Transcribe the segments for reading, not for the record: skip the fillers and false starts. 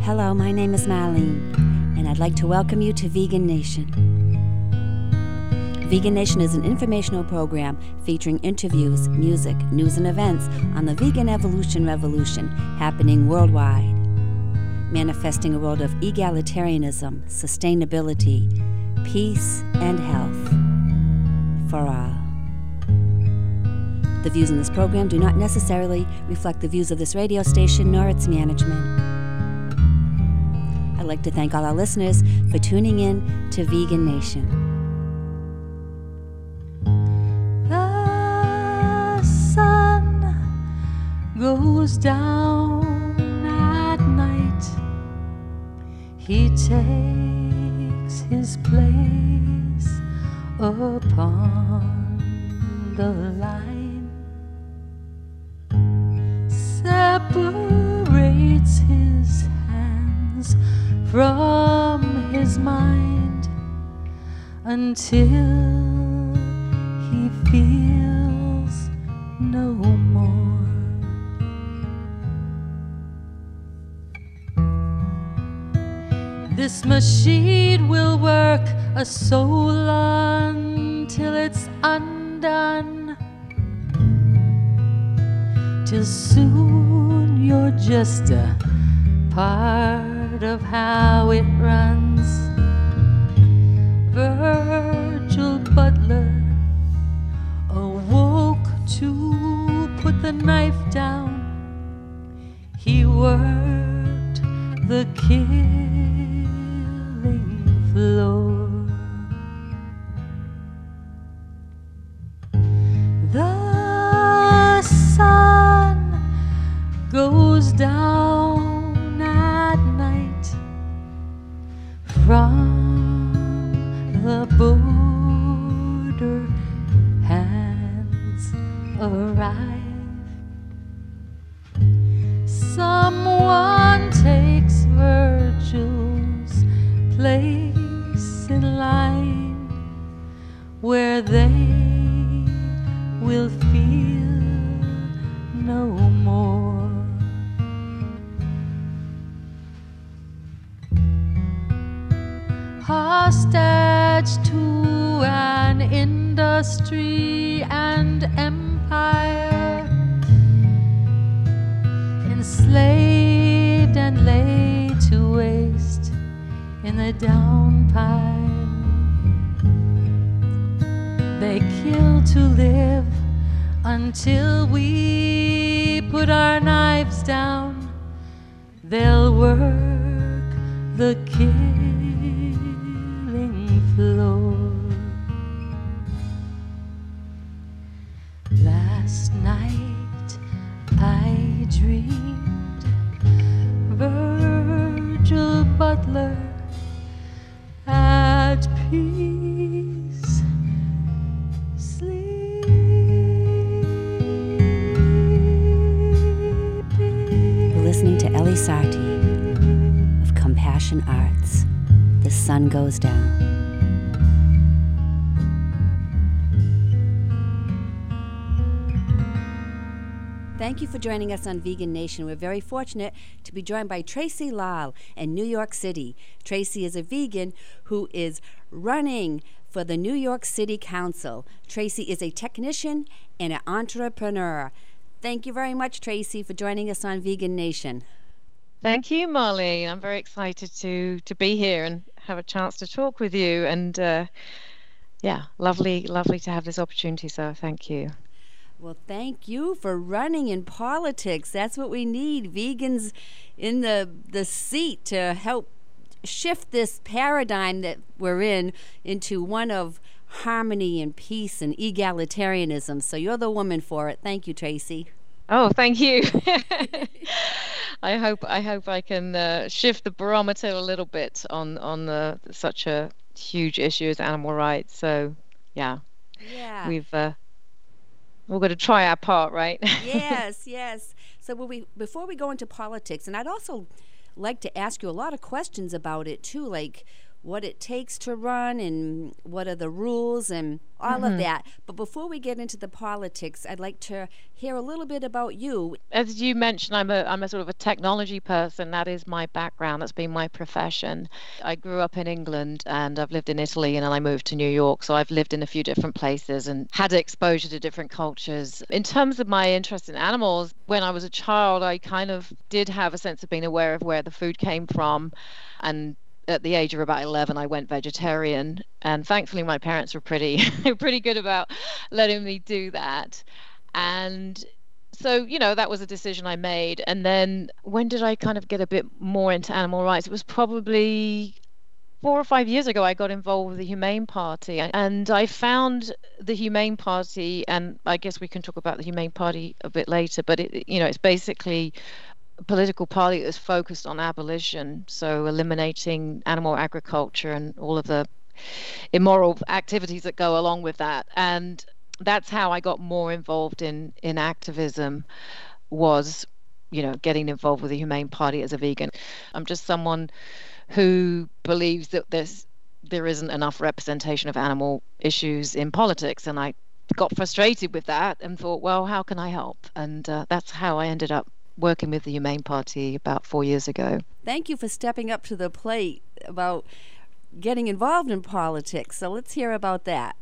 Hello, my name is Marlene, and I'd like to welcome you to Vegan Nation. Vegan Nation is an informational program featuring interviews, music, news, and events on the vegan evolution revolution happening worldwide, manifesting a world of egalitarianism, sustainability, peace, and health for all. The views in this program do not necessarily reflect the views of this radio station nor its management. I'd like to thank all our listeners for tuning in to Vegan Nation. The sun goes down at night. He takes his place upon the line. Separates his hands from his mind until he feels no more. This machine will work a soul until it's undone, till soon you're just a part of how it runs. Virgil Butler awoke to put the knife down. He worked the killing floor. The sun goes down at night. From the border hands arrive. Someone takes Virgil's place in line, where they will feel no more. Hostage to an industry and empire, enslaved and laid to waste in the down pile. They kill to live until we put our knives down. They'll work the killing floor. Last night I dreamed Virgil Butler at peace. Listening to Ellie Sarti of Compassion Arts, The Sun Goes Down. Thank you for joining us on Vegan Nation. We're very fortunate to be joined by Tracy Lal in New York City. Tracy is a vegan who is running for the New York City Council. Tracy is a technician and an entrepreneur. Thank you very much, Tracy, for joining us on Vegan Nation. Thank you, Molly. I'm very excited to be here and have a chance to talk with you. And lovely to have this opportunity. So thank you. Well, thank you for running in politics. That's what we need, vegans in the seat to help shift this paradigm that we're in into one of harmony and peace and egalitarianism. So you're the woman for it. Thank you, Tracy. Oh, thank you. I hope I can shift the barometer a little bit on such a huge issue as animal rights. So yeah. We've got to try our part, right? Yes. So before we go into politics, and I'd also like to ask you a lot of questions about it too, like what it takes to run and what are the rules and all of that. But before we get into the politics, I'd like to hear a little bit about you. As you mentioned, I'm a sort of a technology person. That is my background. That's been my profession. I grew up in England and I've lived in Italy, and then I moved to New York. So I've lived in a few different places and had exposure to different cultures. In terms of my interest in animals, when I was a child, I kind of did have a sense of being aware of where the food came from. And at the age of about 11, I went vegetarian, and thankfully my parents were pretty good about letting me do that. And so, that was a decision I made. And then when did I kind of get a bit more into animal rights? It was probably 4 or 5 years ago. I got involved with the Humane Party, and I found the Humane Party, and I guess we can talk about the Humane Party a bit later, but it's basically political party that is focused on abolition, so eliminating animal agriculture and all of the immoral activities that go along with that. And that's how I got more involved in activism, was getting involved with the Humane Party as a vegan. I'm just someone who believes that there isn't enough representation of animal issues in politics, and I got frustrated with that and thought, well, how can I help? And that's how I ended up working with the Humane Party about 4 years ago. Thank you for stepping up to the plate about getting involved in politics. So let's hear about that.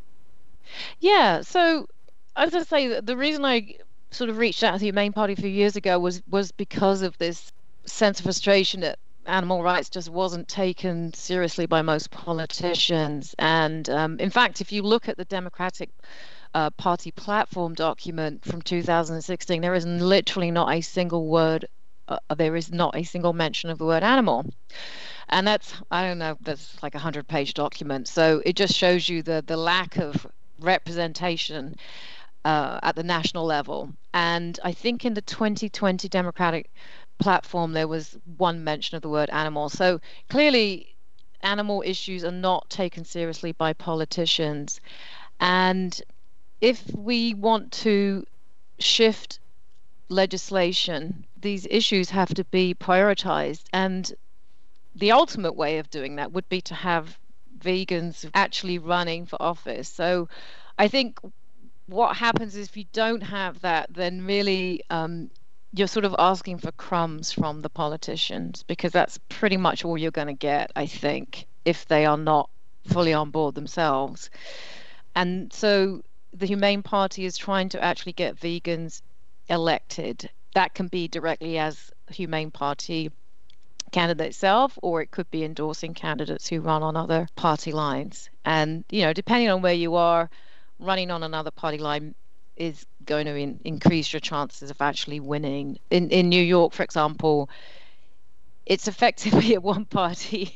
Yeah, so as I say, the reason I sort of reached out to the Humane Party a few years ago was because of this sense of frustration that animal rights just wasn't taken seriously by most politicians. And in fact, if you look at the Democratic Party platform document from 2016, there is literally not a single word, there is not a single mention of the word animal. And that's like a 100-page document. So it just shows you the lack of representation at the national level. And I think in the 2020 Democratic platform, there was one mention of the word animal. So clearly, animal issues are not taken seriously by politicians. And if we want to shift legislation, these issues have to be prioritized. And the ultimate way of doing that would be to have vegans actually running for office. So I think what happens is, if you don't have that, then really you're sort of asking for crumbs from the politicians, because that's pretty much all you're going to get, I think, if they are not fully on board themselves. And so the Humane Party is trying to actually get vegans elected. That can be directly as Humane Party candidate itself, or it could be endorsing candidates who run on other party lines. And, depending on where you are, running on another party line is going to increase your chances of actually winning. In New York, for example, it's effectively a one party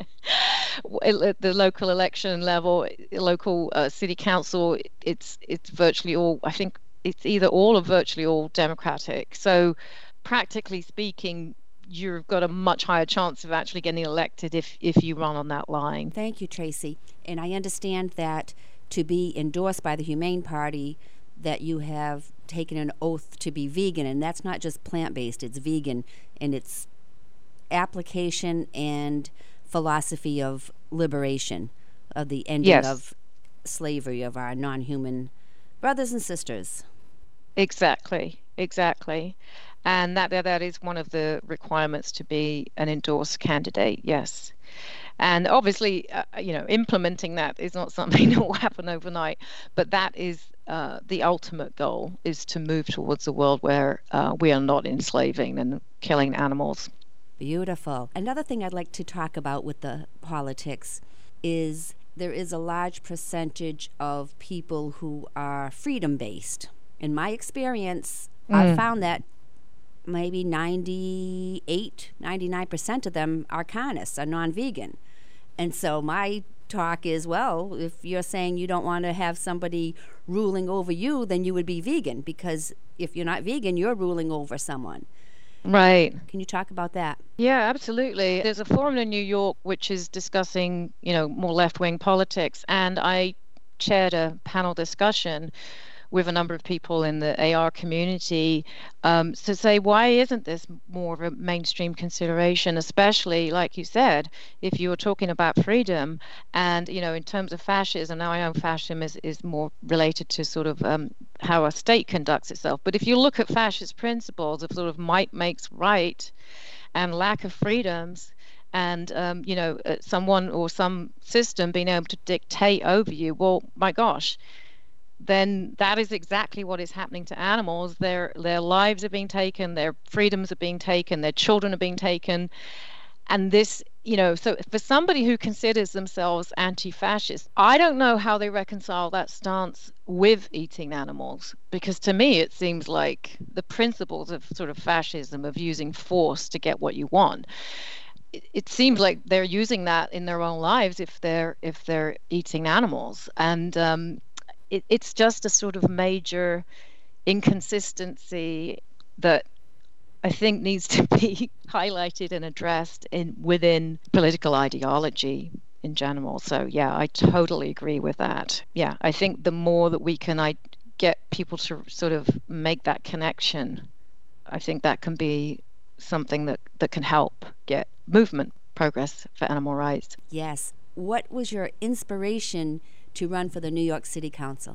at the local election level, local city council. It's virtually all, I think it's either all or virtually all Democratic. So practically speaking, you've got a much higher chance of actually getting elected if you run on that line. Thank you, Tracy. And I understand that to be endorsed by the Humane Party, that you have taken an oath to be vegan, and that's not just plant-based, it's vegan, and it's application and philosophy of liberation, of the ending of slavery of our non-human brothers and sisters. Exactly. And that is one of the requirements to be an endorsed candidate, yes. And obviously, implementing that is not something that will happen overnight, but that is the ultimate goal, is to move towards a world where we are not enslaving and killing animals. Beautiful. Another thing I'd like to talk about with the politics is there is a large percentage of people who are freedom-based. In my experience, I've found that maybe 99% of them are carnists, are non-vegan. And so my talk is, well, if you're saying you don't want to have somebody ruling over you, then you would be vegan, because if you're not vegan, you're ruling over someone. Right. Can you talk about that? Yeah, absolutely. There's a forum in New York which is discussing, more left-wing politics, and I chaired a panel discussion with a number of people in the AR community to say, why isn't this more of a mainstream consideration, especially, like you said, if you were talking about freedom and, in terms of fascism. Now, I know fascism is more related to sort of how a state conducts itself. But if you look at fascist principles of sort of might makes right and lack of freedoms, and someone or some system being able to dictate over you, well, my gosh, then that is exactly what is happening to animals. Their lives are being taken, their freedoms are being taken, their children are being taken. And this, so for somebody who considers themselves anti-fascist, I don't know how they reconcile that stance with eating animals, because to me it seems like the principles of sort of fascism, of using force to get what you want, it seems like they're using that in their own lives if they're eating animals. And it's just a sort of major inconsistency that I think needs to be highlighted and addressed within political ideology in general. So yeah, I totally agree with that. Yeah, I think the more that we can get people to sort of make that connection, I think that can be something that can help get movement progress for animal rights. Yes. What was your inspiration to run for the New York City Council?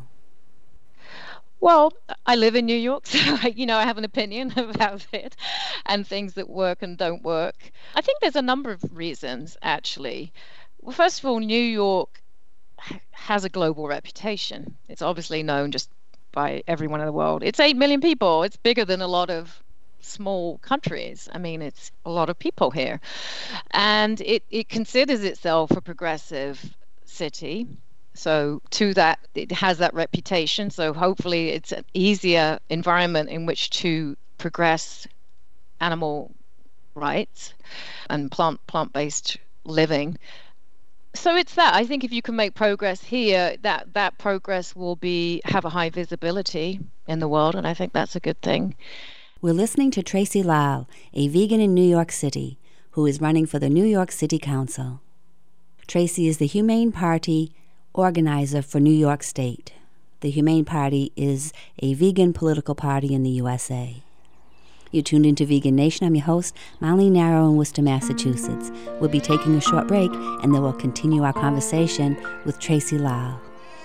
Well, I live in New York, so I have an opinion about it and things that work and don't work. I think there's a number of reasons, actually. Well, first of all, New York has a global reputation. It's obviously known just by everyone in the world. It's 8 million people. It's bigger than a lot of small countries. I mean, it's a lot of people here. And it considers itself a progressive city. So to that, it has that reputation. So hopefully it's an easier environment in which to progress animal rights and plant-based living. So it's that. I think if you can make progress here, that progress will have a high visibility in the world, and I think that's a good thing. We're listening to Tracy Lyle, a vegan in New York City, who is running for the New York City Council. Tracy is the Humane Party organizer for New York State. The Humane Party is a vegan political party in the USA. You tuned into Vegan Nation. I'm your host, Marlene Narrow in Worcester, Massachusetts. We'll be taking a short break, and then we'll continue our conversation with Tracy Lyle.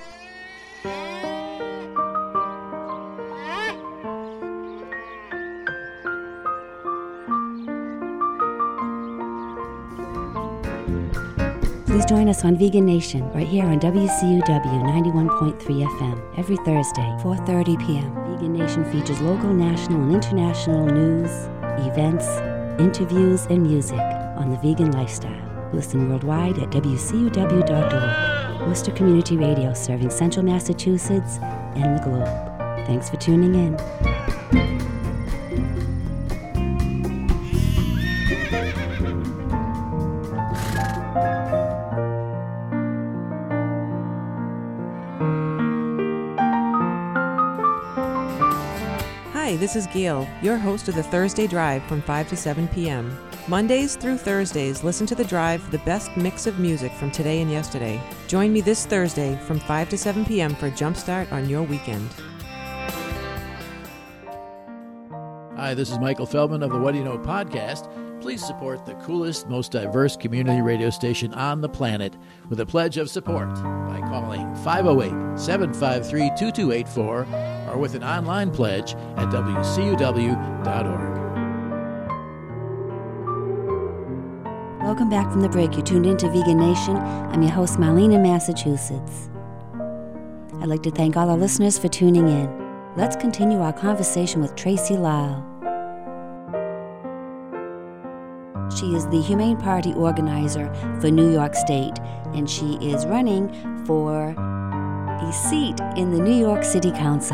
Please join us on Vegan Nation right here on WCUW 91.3 FM every Thursday, 4:30 p.m. Vegan Nation features local, national, and international news, events, interviews, and music on the vegan lifestyle. Listen worldwide at WCUW.org. Worcester Community Radio, serving Central Massachusetts and the globe. Thanks for tuning in. Hi, this is Gail, your host of the Thursday Drive from 5 to 7 p.m. Mondays through Thursdays, listen to The Drive for the best mix of music from today and yesterday. Join me this Thursday from 5 to 7 p.m. for a jumpstart on your weekend. Hi, this is Michael Feldman of the What Do You Know podcast. Please support the coolest, most diverse community radio station on the planet with a pledge of support by calling 508-753-2284 or with an online pledge at WCUW.org. Welcome back from the break. You tuned into Vegan Nation. I'm your host, Marlene in Massachusetts. I'd like to thank all our listeners for tuning in. Let's continue our conversation with Tracy Lyle. She is the Humane Party organizer for New York State, and she is running for a seat in the New York City Council.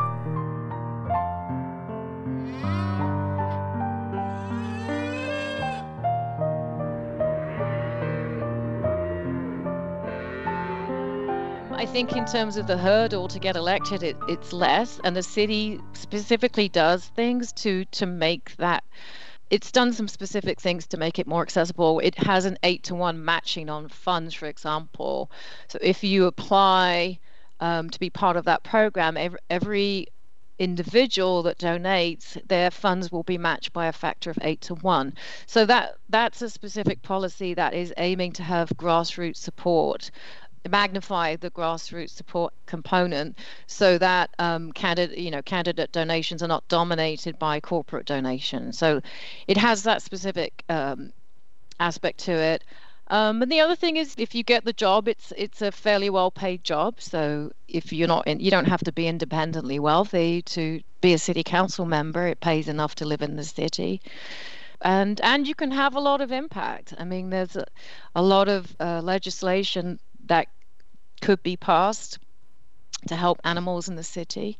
I think in terms of the hurdle to get elected, it's less, and the city specifically does things to make that. It's done some specific things to make it more accessible. It has an 8-to-1 matching on funds, for example. So if you apply to be part of that program, every individual that donates, their funds will be matched by a factor of 8 to 1. So that's a specific policy that is aiming to have grassroots support, magnify the grassroots support component, so that candidate donations are not dominated by corporate donations. So it has that specific aspect to it. And the other thing is, if you get the job, it's a fairly well-paid job. So if you don't have to be independently wealthy to be a city council member. It pays enough to live in the city, and you can have a lot of impact. I mean, there's a lot of legislation that could be passed to help animals in the city,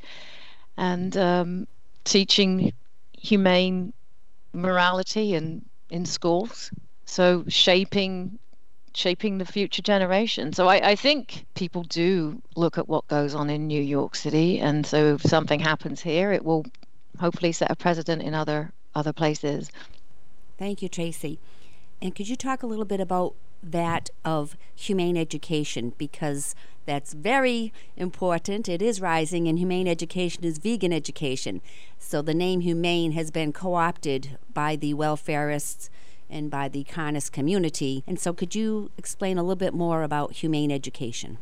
and teaching humane morality in schools. So shaping the future generation. So I think people do look at what goes on in New York City, and so if something happens here, it will hopefully set a precedent in other places. Thank you, Tracy. And could you talk a little bit about that of humane education, because that's very important. It is rising, and humane education is vegan education. So the name humane has been co-opted by the welfarists and by the Carnist community. And so could you explain a little bit more about humane education?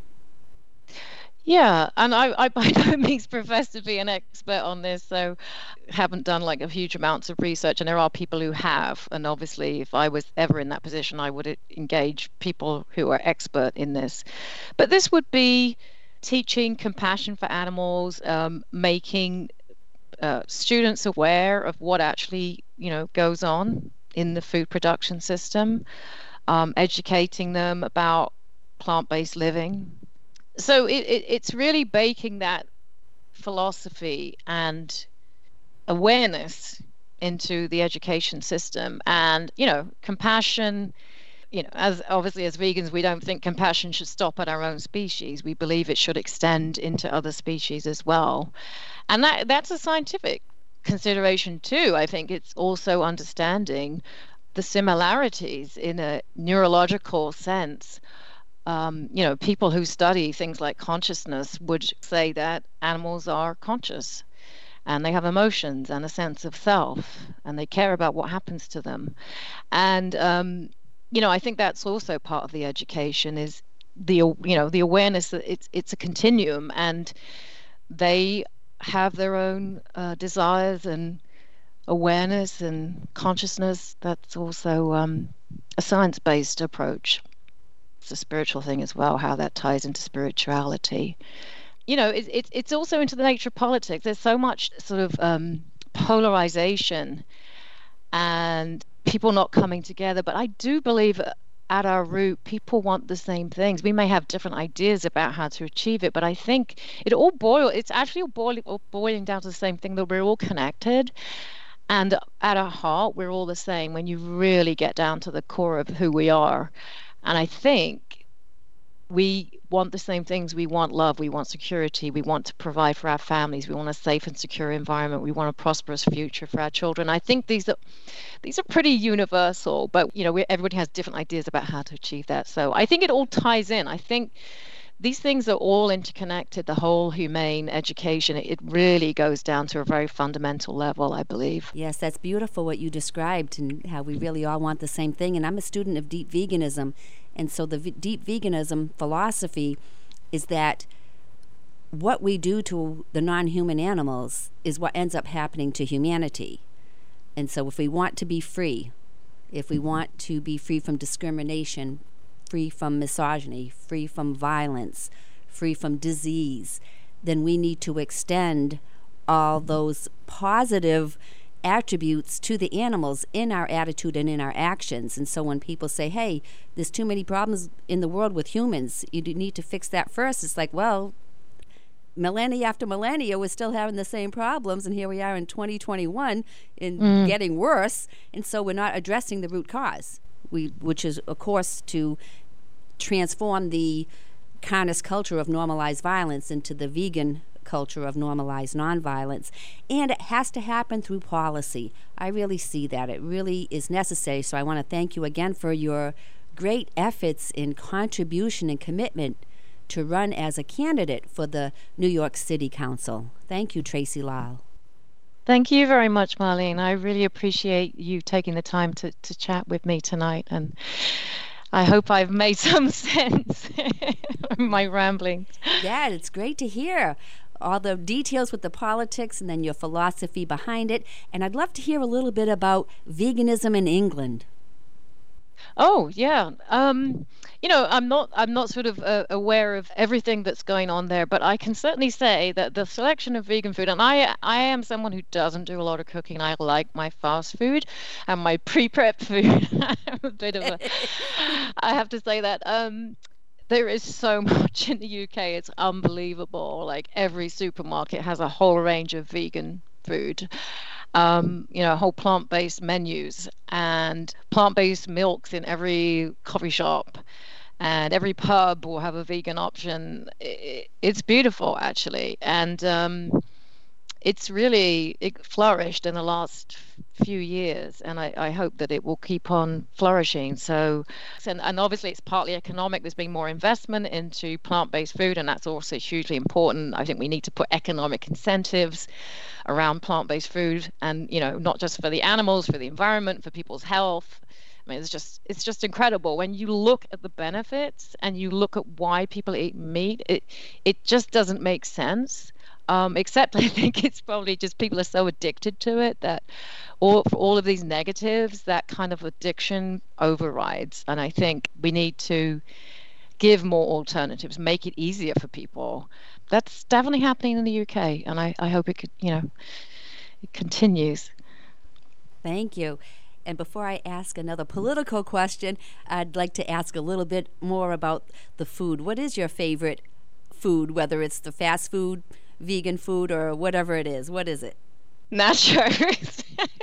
Yeah, and I by no means profess to be an expert on this, so haven't done like a huge amounts of research, and there are people who have, and obviously if I was ever in that position, I would engage people who are expert in this. But this would be teaching compassion for animals, making students aware of what actually goes on in the food production system, educating them about plant-based living. So it's really baking that philosophy and awareness into the education system. And compassion, as obviously as vegans, we don't think compassion should stop at our own species. We believe it should extend into other species as well, and that's a scientific consideration too. I think it's also understanding the similarities in a neurological sense. People who study things like consciousness would say that animals are conscious, and they have emotions and a sense of self, and they care about what happens to them. And I think that's also part of the education, is the awareness that it's a continuum, and they have their own desires and awareness and consciousness. That's also a science-based approach. It's a spiritual thing as well, how that ties into spirituality. It's also into the nature of politics. There's so much sort of polarization and people not coming together, but I do believe at our root, people want the same things. We may have different ideas about how to achieve it, but I think it's actually all boiling down to the same thing, that we're all connected. And at our heart, we're all the same when you really get down to the core of who we are. And I think we want the same things. We want love. We want security. We want to provide for our families. We want a safe and secure environment. We want a prosperous future for our children. I think these are pretty universal, but everybody has different ideas about how to achieve that. So I think it all ties in. I think these things are all interconnected. The whole humane education, it really goes down to a very fundamental level, I believe. Yes, that's beautiful what you described, and how we really all want the same thing. And I'm a student of deep veganism, and so the deep veganism philosophy is that what we do to the non-human animals is what ends up happening to humanity. And so if we want to be free, if we want to be free from discrimination, free from misogyny, free from violence, free from disease, then we need to extend all those positive attributes to the animals in our attitude and in our actions. And so when people say, hey, there's too many problems in the world with humans, you need to fix that first, it's like, well, millennia after millennia, we're still having the same problems, and here we are in 2021 getting worse, and so we're not addressing the root cause, which is, of course, to transform the Carnist culture of normalized violence into the vegan culture of normalized nonviolence. And it has to happen through policy. I really see that. It really is necessary. So I want to thank you again for your great efforts in contribution and commitment to run as a candidate for the New York City Council. Thank you, Tracy Lal. Thank you very much, Marlene. I really appreciate you taking the time to chat with me tonight, and I hope I've made some sense in my ramblings. Yeah, it's great to hear all the details with the politics and then your philosophy behind it. And I'd love to hear a little bit about veganism in England. Oh, yeah. I'm not sort of aware of everything that's going on there, but I can certainly say that the selection of vegan food, and I am someone who doesn't do a lot of cooking. I like my fast food and my pre-prep food. I'm a bit of a, I have to say that. There is so much in the UK. It's unbelievable. Like every supermarket has a whole range of vegan food. Whole plant-based menus and plant-based milks in every coffee shop, and every pub will have a vegan option. It's beautiful, actually, and it flourished in the last few years, and I hope that it will keep on flourishing. So, and obviously it's partly economic. There's been more investment into plant-based food, and that's also hugely important. I think we need to put economic incentives around plant-based food, and not just for the animals, for the environment, for people's health. I mean, it's just incredible when you look at the benefits and you look at why people eat meat. It just doesn't make sense. Except I think it's probably just people are so addicted to it that for all of these negatives, that kind of addiction overrides. And I think we need to give more alternatives, make it easier for people. That's definitely happening in the UK, and I hope it continues. Thank you. And before I ask another political question, I'd like to ask a little bit more about the food. What is your favorite food, whether it's the fast food, vegan food, or whatever it is? What is it? Nachos.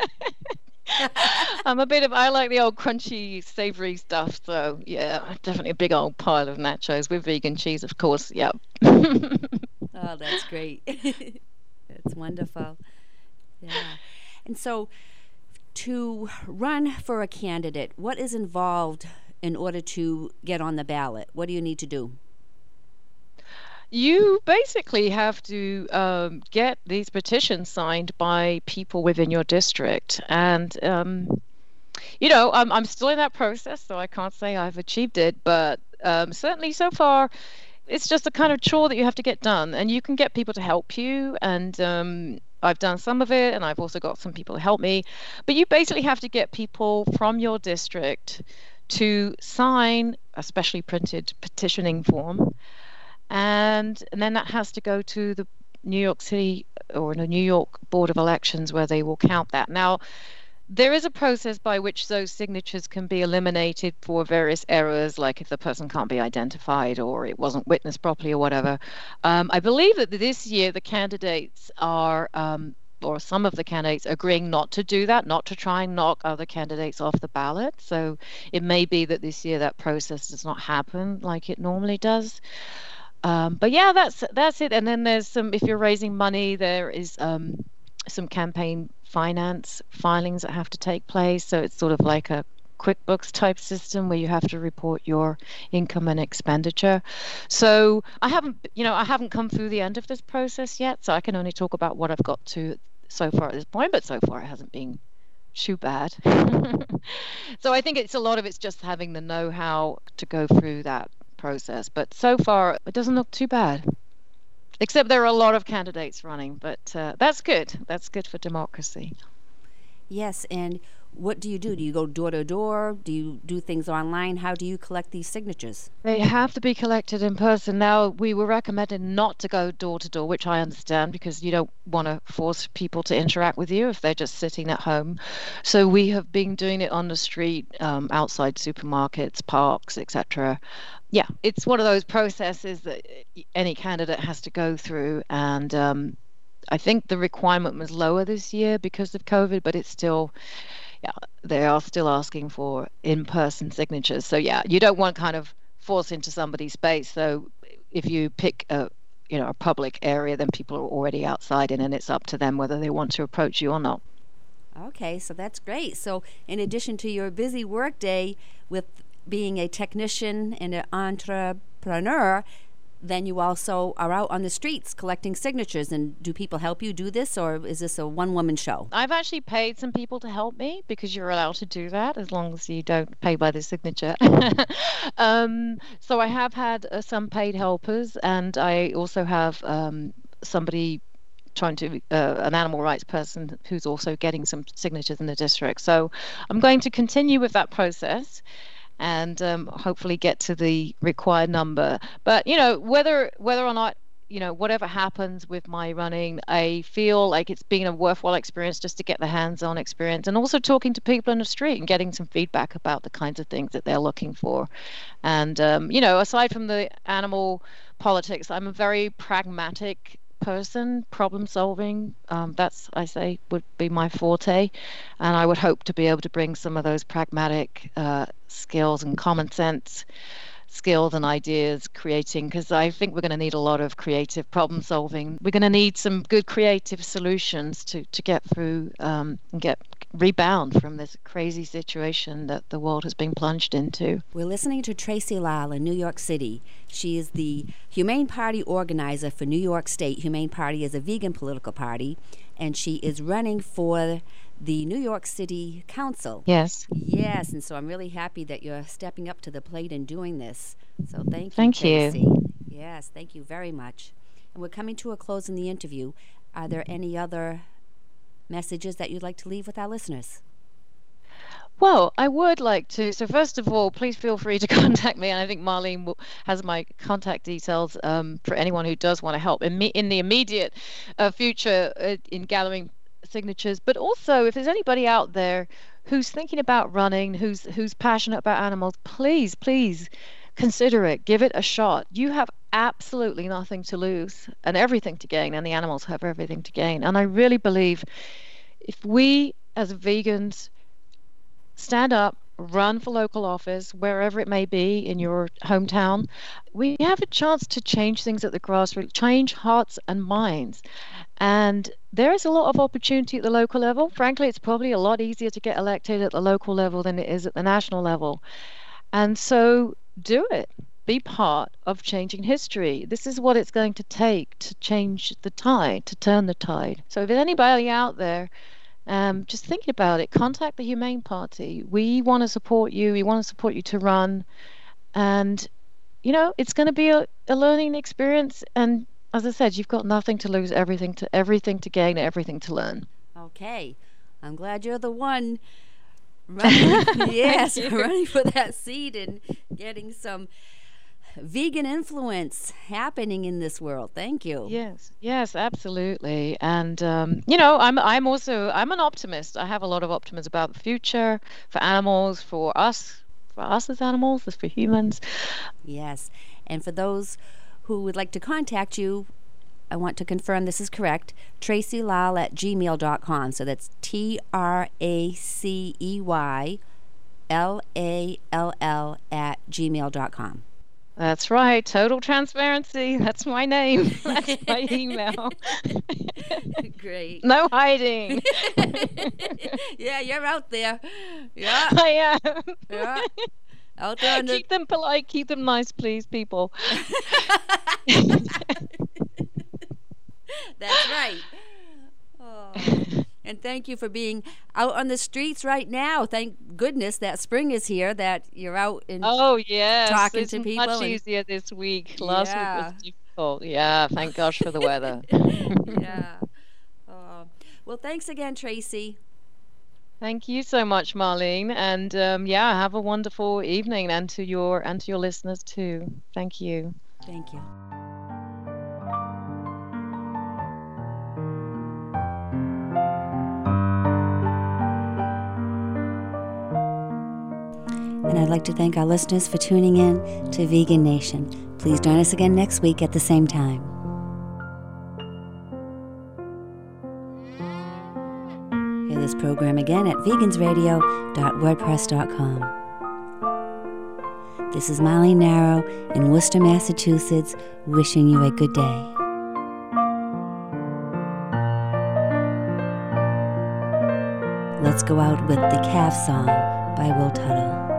I like the old crunchy, savory stuff. So yeah, definitely a big old pile of nachos with vegan cheese, of course. Yeah. Oh, that's great. That's wonderful. Yeah. And so to run for a candidate, what is involved in order to get on the ballot? What do you need to do? You basically have to get these petitions signed by people within your district. And, I'm still in that process, so I can't say I've achieved it. But certainly so far, it's just a kind of chore that you have to get done. And you can get people to help you. And I've done some of it, and I've also got some people to help me. But you basically have to get people from your district to sign a specially printed petitioning form. And then that has to go to the New York City or the New York Board of Elections, where they will count that. Now, there is a process by which those signatures can be eliminated for various errors, like if the person can't be identified or it wasn't witnessed properly or whatever. I believe that this year the candidates are, or some of the candidates, agreeing not to do that, not to try and knock other candidates off the ballot. So it may be that this year that process does not happen like it normally does. But yeah, that's it. And then there's some, if you're raising money, there is some campaign finance filings that have to take place. So it's sort of like a QuickBooks type system where you have to report your income and expenditure. So I haven't come through the end of this process yet, so I can only talk about what I've got to so far at this point, but so far it hasn't been too bad. So I think a lot of it's just having the know-how to go through that process, but so far it doesn't look too bad, except there are a lot of candidates running, but that's good for democracy. Yes. And what do? Do you go door to door? Do you do things online? How do you collect these signatures? They have to be collected in person. Now, we were recommended not to go door to door, which I understand, because you don't want to force people to interact with you if they're just sitting at home. So we have been doing it on the street, outside supermarkets, parks, etc. Yeah, it's one of those processes that any candidate has to go through, and I think the requirement was lower this year because of COVID, but it's still, they are still asking for in-person signatures. So yeah, you don't want kind of force into somebody's space. So if you pick a public area, then people are already outside, and it's up to them whether they want to approach you or not. Okay, so that's great. So in addition to your busy work day with being a technician and an entrepreneur, then you also are out on the streets collecting signatures. And do people help you do this, or is this a one-woman show? I've actually paid some people to help me because you're allowed to do that as long as you don't pay by the signature. So I have had some paid helpers, and I also have somebody trying to an animal rights person who's also getting some signatures in the district. So I'm going to continue with that process and hopefully get to the required number. But whether or not whatever happens with my running, I feel like it's been a worthwhile experience just to get the hands-on experience, and also talking to people in the street and getting some feedback about the kinds of things that they're looking for. And aside from the animal politics, I'm a very pragmatic person. Problem solving, that's, I say, would be my forte, and I would hope to be able to bring some of those pragmatic skills and common sense skills and ideas creating, because I think we're going to need a lot of creative problem solving. We're going to need some good creative solutions to get through and rebound from this crazy situation that the world has been plunged into. We're listening to Tracy Lal in New York City. She is the Humane Party organizer for New York State. Humane Party is a vegan political party, and she is running for the New York City Council. Yes. Yes, and so I'm really happy that you're stepping up to the plate and doing this. So thank you, Thank Tracy. you. Yes, thank you very much. And we're coming to a close in the interview. Are there any other messages that you'd like to leave with our listeners? Well, I would like to. So first of all, please feel free to contact me. And I think Marlene has my contact details for anyone who does want to help in the immediate future in gathering signatures. But also, if there's anybody out there who's thinking about running, who's passionate about animals, please consider it. Give it a shot. You have absolutely nothing to lose and everything to gain, and the animals have everything to gain. And I really believe if we as vegans stand up, run for local office, wherever it may be in your hometown, we have a chance to change things at the grassroots, change hearts and minds. And there is a lot of opportunity at the local level. Frankly, it's probably a lot easier to get elected at the local level than it is at the national level. And so do it. Be part of changing history. This is what it's going to take to change the tide, to turn the tide. So if there's anybody out there just thinking about it, contact the Humane Party. We want to support you. We want to support you to run. And, it's going to be a learning experience. And as I said, you've got nothing to lose, everything to gain, everything to learn. Okay. I'm glad you're the one running, yes, running for that seat and getting some vegan influence happening in this world. Thank you. Yes, absolutely. And I'm an optimist. I have a lot of optimism about the future for animals, for us as animals, as for humans. Yes. And for those who would like to contact you, I want to confirm this is correct. TracyLall@gmail.com. So that's TracyLall@gmail.com. That's right. Total transparency. That's my name. That's my email. Great. No hiding. Yeah, you're out there. Yeah. I am. Yeah. Out there on Keep them polite. Keep them nice, please, people. That's right. Oh. And thank you for being out on the streets right now. Thank goodness that spring is here, that you're out and talking to people. Much easier this week. Last week was difficult. Yeah, thank gosh for the weather. Yeah. Well, thanks again, Tracy. Thank you so much, Marlene. And have a wonderful evening, and to your listeners too. Thank you. Thank you. And I'd like to thank our listeners for tuning in to Vegan Nation. Please join us again next week at the same time. Hear this program again at vegansradio.wordpress.com. This is Marlene Narrow in Worcester, Massachusetts, wishing you a good day. Let's go out with the Calf Song by Will Tuttle.